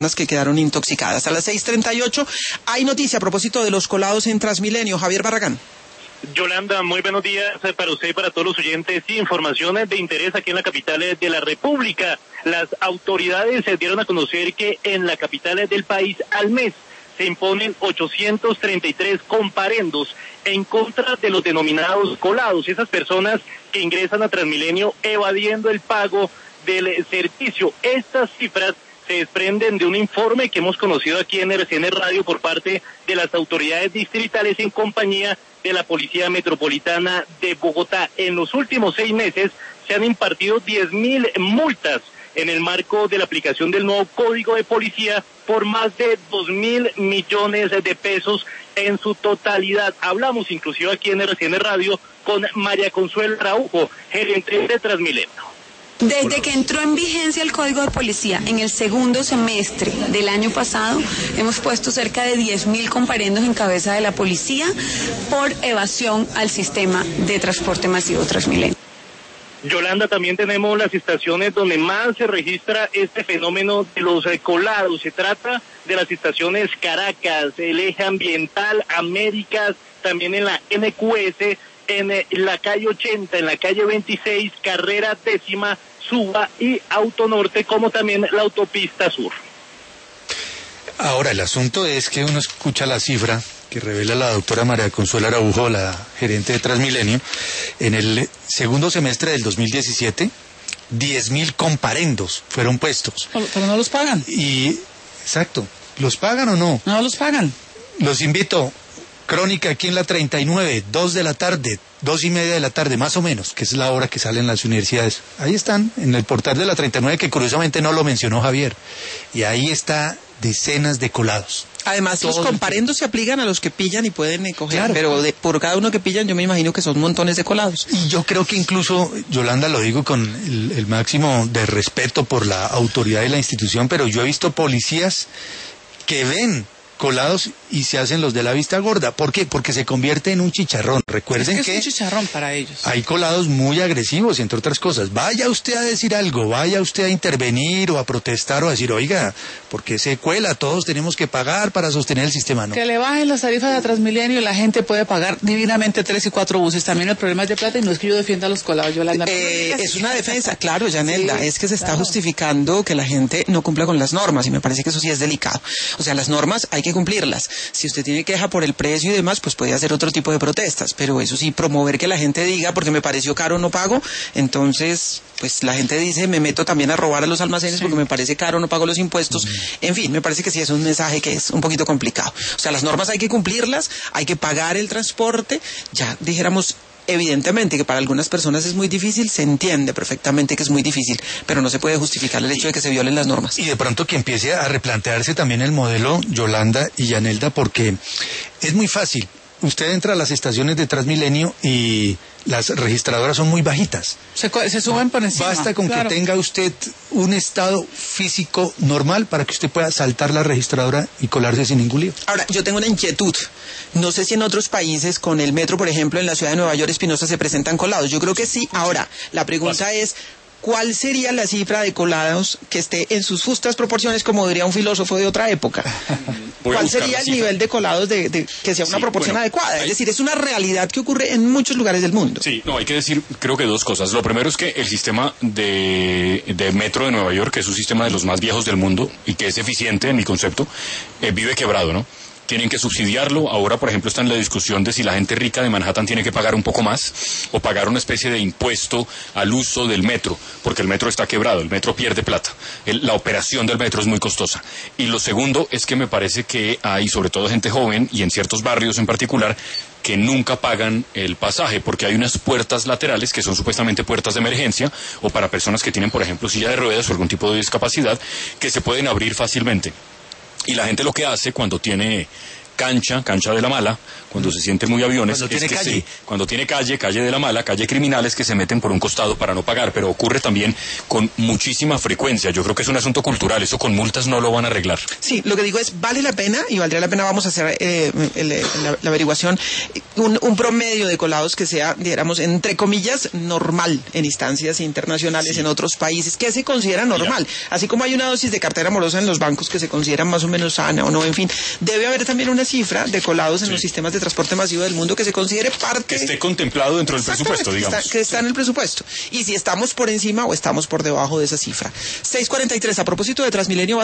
que quedaron intoxicadas. A las 6:38 hay noticia a propósito de los colados en Transmilenio. Javier Barragán. Yolanda, muy buenos días para usted y para todos los oyentes. Informaciones de interés aquí en la capital de la República. Las autoridades se dieron a conocer que en la capital del país al mes se imponen 833 comparendos en contra de los denominados colados, esas personas que ingresan a Transmilenio evadiendo el pago del servicio. Estas cifras se desprenden de un informe que hemos conocido aquí en RCN Radio por parte de las autoridades distritales en compañía de la Policía Metropolitana de Bogotá. En los últimos 6 meses se han impartido 10.000 multas en el marco de la aplicación del nuevo Código de Policía por más de 2.000 millones de pesos en su totalidad. Hablamos inclusive aquí en RCN Radio con María Consuelo Araujo, gerente de Transmilenio. Desde que entró en vigencia el Código de Policía en el segundo semestre del año pasado, hemos puesto cerca de 10.000 comparendos en cabeza de la policía por evasión al sistema de transporte masivo Transmilenio. Yolanda, también tenemos las estaciones donde más se registra este fenómeno de los colados. Se trata de las estaciones Caracas, el Eje Ambiental, Américas, también en la NQS, en la calle 80, en la calle 26, Carrera Décima, Suba y Autonorte, como también la autopista Sur. Ahora, el asunto es que uno escucha la cifra que revela la doctora María Consuelo Araujo, la gerente de Transmilenio. En el segundo semestre del 2017, 10.000 comparendos fueron puestos. Pero no los pagan. Exacto. ¿Los pagan o no? No los pagan. Los invito. Crónica aquí en la 39, 2 de la tarde, 2:30 de la tarde, más o menos, que es la hora que salen las universidades. Ahí están, en el portal de la 39, que curiosamente no lo mencionó Javier. Y ahí está decenas de colados. Además, los comparendos se aplican a los que pillan y pueden coger, claro, pero por cada uno que pillan yo me imagino que son montones de colados. Y yo creo que incluso, Yolanda, lo digo con el máximo de respeto por la autoridad y la institución, pero yo he visto policías que ven colados y se hacen los de la vista gorda. ¿Por qué? Porque se convierte en un chicharrón. Recuerden que es un chicharrón para ellos. Hay colados muy agresivos, entre otras cosas. Vaya usted a decir algo, vaya usted a intervenir o a protestar o a decir, oiga, ¿por qué se cuela? Todos tenemos que pagar para sostener el sistema. No. Que le bajen las tarifas a Transmilenio y la gente puede pagar divinamente 3 y 4 buses. También el problema es de plata y no es que yo defienda a los colados, Yolanda. Es una defensa, claro, Yanelda. Sí, es que se está justificando que la gente no cumpla con las normas y me parece que eso sí es delicado. O sea, las normas hay que cumplirlas. Si usted tiene queja por el precio y demás, pues puede hacer otro tipo de protestas, pero eso sí, promover que la gente diga, porque me pareció caro, no pago, entonces, pues la gente dice, me meto también a robar a los almacenes porque me parece caro, no pago los impuestos, en fin, me parece que sí es un mensaje que es un poquito complicado. O sea, las normas hay que cumplirlas, hay que pagar el transporte, ya dijéramos, evidentemente que para algunas personas es muy difícil, se entiende perfectamente que es muy difícil, pero no se puede justificar el hecho de que se violen las normas. Y de pronto que empiece a replantearse también el modelo, Yolanda y Yanelda, porque es muy fácil. Usted entra a las estaciones de Transmilenio y las registradoras son muy bajitas. Se suben por encima. Basta con que tenga usted un estado físico normal para que usted pueda saltar la registradora y colarse sin ningún lío. Ahora, yo tengo una inquietud. No sé si en otros países, con el metro, por ejemplo, en la ciudad de Nueva York, Espinosa, se presentan colados. Yo creo que sí. Ahora, la pregunta es, ¿cuál sería la cifra de colados que esté en sus justas proporciones, como diría un filósofo de otra época? ¿Cuál sería el nivel de colados de que sea una proporción adecuada? Es decir, es una realidad que ocurre en muchos lugares del mundo. Sí, no, hay que decir, creo que 2 cosas. Lo primero es que el sistema de metro de Nueva York, que es un sistema de los más viejos del mundo y que es eficiente en mi concepto, vive quebrado, ¿no? Tienen que subsidiarlo. Ahora, por ejemplo, está en la discusión de si la gente rica de Manhattan tiene que pagar un poco más o pagar una especie de impuesto al uso del metro, porque el metro está quebrado, el metro pierde plata. La operación del metro es muy costosa. Y lo segundo es que me parece que hay, sobre todo gente joven y en ciertos barrios en particular, que nunca pagan el pasaje, porque hay unas puertas laterales que son supuestamente puertas de emergencia o para personas que tienen, por ejemplo, silla de ruedas o algún tipo de discapacidad, que se pueden abrir fácilmente. Y la gente lo que hace cuando tiene cancha de la mala, cuando se siente muy aviones, Cuando tiene calle. cuando tiene calle de la mala, calle criminales que se meten por un costado para no pagar, pero ocurre también con muchísima frecuencia. Yo creo que es un asunto cultural, eso con multas no lo van a arreglar. Sí, lo que digo es, vale la pena y valdría la pena, vamos a hacer la averiguación, un promedio de colados que sea, digamos, entre comillas, normal en instancias internacionales, en otros países, que se considera normal. Así como hay una dosis de cartera morosa en los bancos que se consideran más o menos sana o no, en fin, debe haber también una cifra de colados en los sistemas de transporte masivo del mundo que se considere parte... Que esté contemplado dentro del presupuesto, digamos. Que está en el presupuesto. Y si estamos por encima o estamos por debajo de esa cifra. 6:43, a propósito de Transmilenio...